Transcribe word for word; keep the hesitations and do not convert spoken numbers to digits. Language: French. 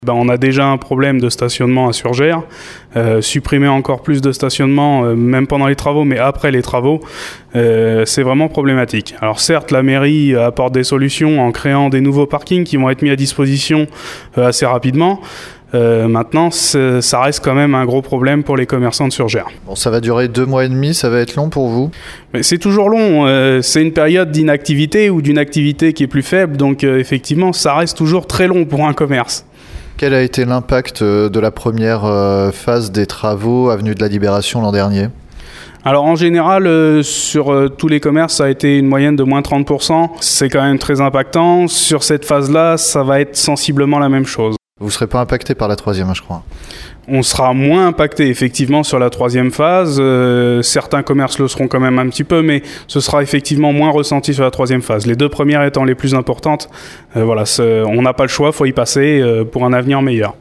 Ben, on a déjà un problème de stationnement à Surgères. Euh, supprimer encore plus de stationnement, euh, même pendant les travaux, mais après les travaux, euh, c'est vraiment problématique. Alors certes, la mairie apporte des solutions en créant des nouveaux parkings qui vont être mis à disposition euh, assez rapidement. Euh, maintenant, ça reste quand même un gros problème pour les commerçants de Surgères. Bon, ça va durer deux mois et demi, ça va être long pour vous ? Mais c'est toujours long, euh, c'est une période d'inactivité ou d'une activité qui est plus faible, donc euh, effectivement, ça reste toujours très long pour un commerce. Quel a été l'impact de la première phase des travaux avenue de la Libération l'an dernier ? Alors en général, euh, sur euh, tous les commerces, ça a été une moyenne de moins trente pour cent. C'est quand même très impactant. Sur cette phase-là, ça va être sensiblement la même chose. Vous ne serez pas impacté par la troisième, je crois. On sera moins impacté effectivement sur la troisième phase. Euh, certains commerces le seront quand même un petit peu, mais ce sera effectivement moins ressenti sur la troisième phase. Les deux premières étant les plus importantes, euh, voilà, on n'a pas le choix, il faut y passer euh, pour un avenir meilleur.